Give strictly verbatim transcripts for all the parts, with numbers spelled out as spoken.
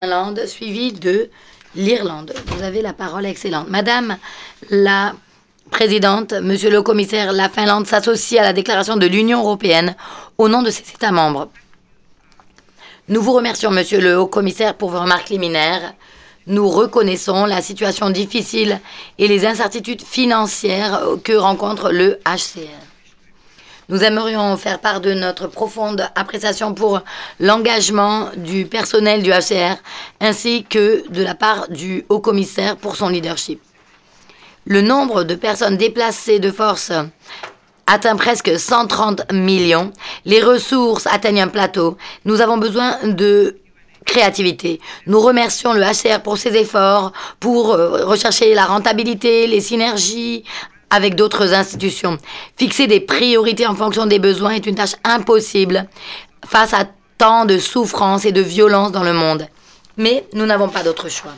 Finlande, suivi de l'Irlande. Vous avez la parole, excellente. Madame la Présidente, Monsieur le Commissaire, la Finlande s'associe à la déclaration de l'Union européenne au nom de ses États membres. Nous vous remercions, Monsieur le Haut-Commissaire, pour vos remarques liminaires. Nous reconnaissons la situation difficile et les incertitudes financières que rencontre le H C R. Nous aimerions faire part de notre profonde appréciation pour l'engagement du personnel du H C R ainsi que de la part du Haut-Commissaire pour son leadership. Le nombre de personnes déplacées de force atteint presque cent trente millions. Les ressources atteignent un plateau. Nous avons besoin de créativité. Nous remercions le H C R pour ses efforts, pour euh, rechercher la rentabilité, les synergies avec d'autres institutions. Fixer des priorités en fonction des besoins est une tâche impossible face à tant de souffrance et de violence dans le monde. Mais nous n'avons pas d'autre choix.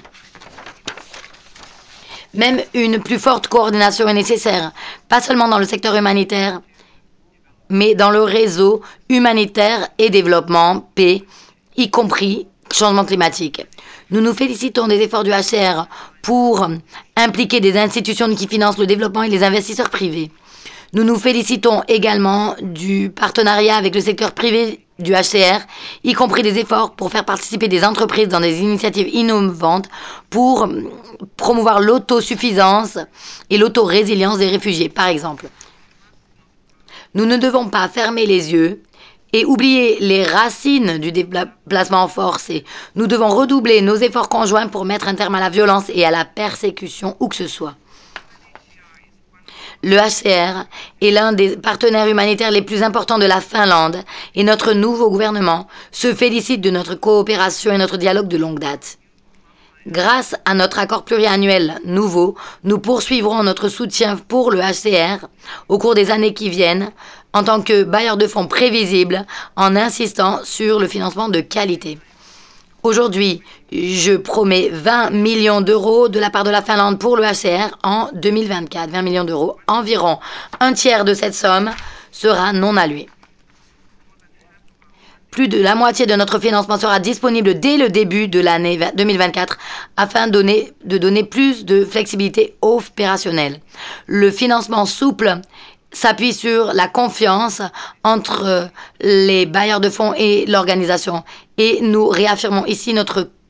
Même une plus forte coordination est nécessaire, pas seulement dans le secteur humanitaire, mais dans le réseau humanitaire et développement, paix, y compris changement climatique. Nous nous félicitons des efforts du H C R pour impliquer des institutions qui financent le développement et les investisseurs privés. Nous nous félicitons également du partenariat avec le secteur privé du H C R, y compris des efforts pour faire participer des entreprises dans des initiatives innovantes pour promouvoir l'autosuffisance et l'autorésilience des réfugiés, par exemple. Nous ne devons pas fermer les yeux et oublier les racines du déplacement forcé. Nous devons redoubler nos efforts conjoints pour mettre un terme à la violence et à la persécution où que ce soit. Le H C R est l'un des partenaires humanitaires les plus importants de la Finlande et notre nouveau gouvernement se félicite de notre coopération et notre dialogue de longue date. Grâce à notre accord pluriannuel nouveau, nous poursuivrons notre soutien pour le H C R au cours des années qui viennent en tant que bailleur de fonds prévisible en insistant sur le financement de qualité. Aujourd'hui, je promets vingt millions d'euros de la part de la Finlande pour le H C R en deux mille vingt-quatre. vingt millions d'euros. Environ un tiers de cette somme sera non allouée. Plus de la moitié de notre financement sera disponible dès le début de l'année deux mille vingt-quatre afin de donner, de donner plus de flexibilité opérationnelle. Le financement souple s'appuie sur la confiance entre les bailleurs de fonds et l'organisation. Et nous réaffirmons ici notre